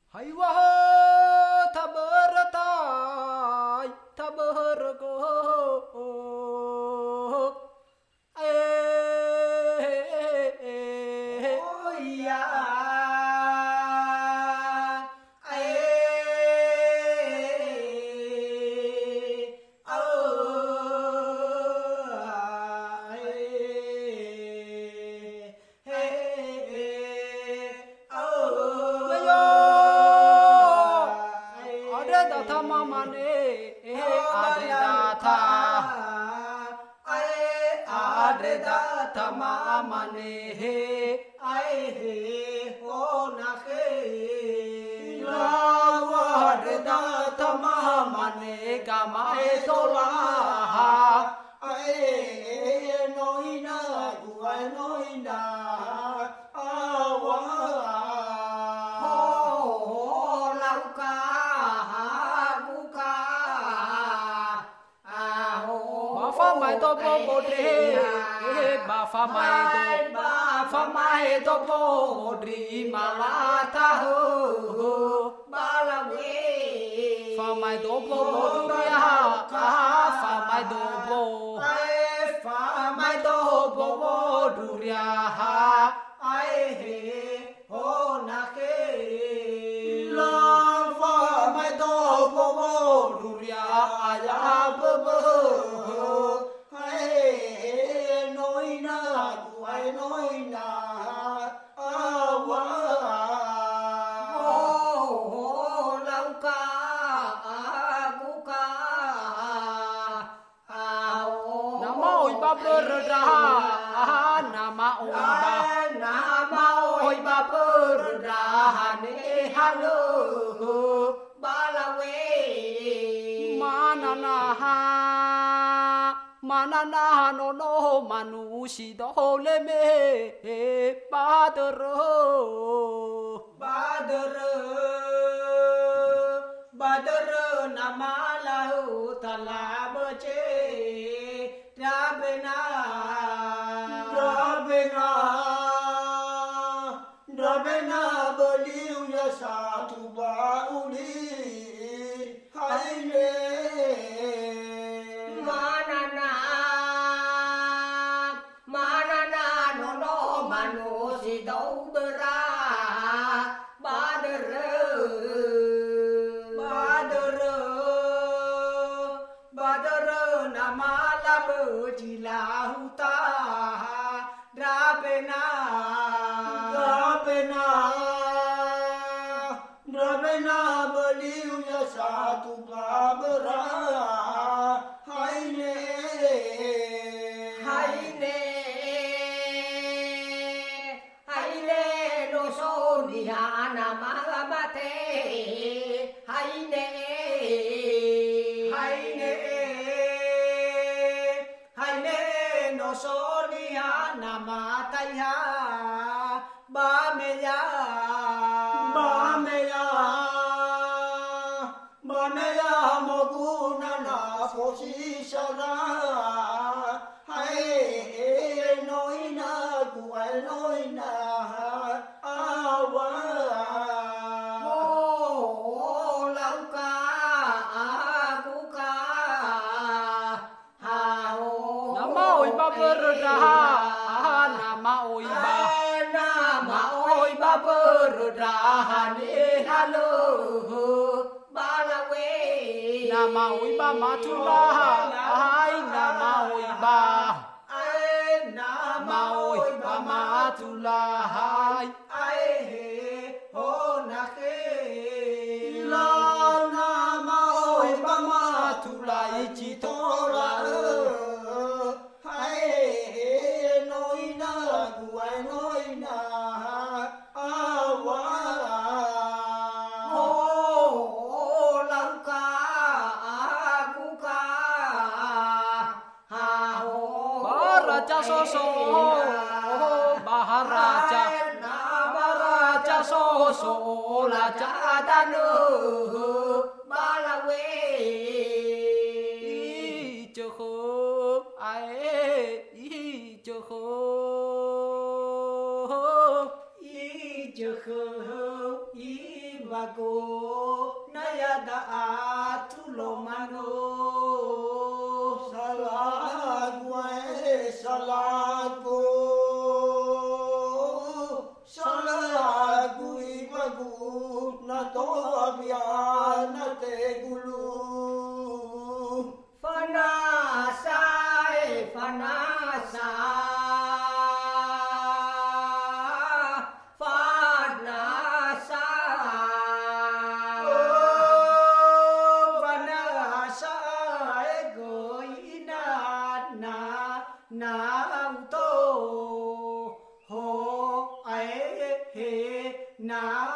hay wa thabaratai thabarago pha mai to po dri ma la tha ho ba la we pha mai to po du ya pha mai to po du ya ha ai he ho na ke la pha mai to po du ya ya bo manana no no manu si do le me badro namala tala bache rabena baliu ya satu bauli haile nama oi ba matula ai nama oi ba matula ai he ho na ke la nama oi ba matula chi to la ai noi na guai noi na awa so so Maharaja so so la cha da nu ba la we cho khô ai cho khô cho khô bago nayada atulomano salagu imagu na to abiyana te gulu fanasai na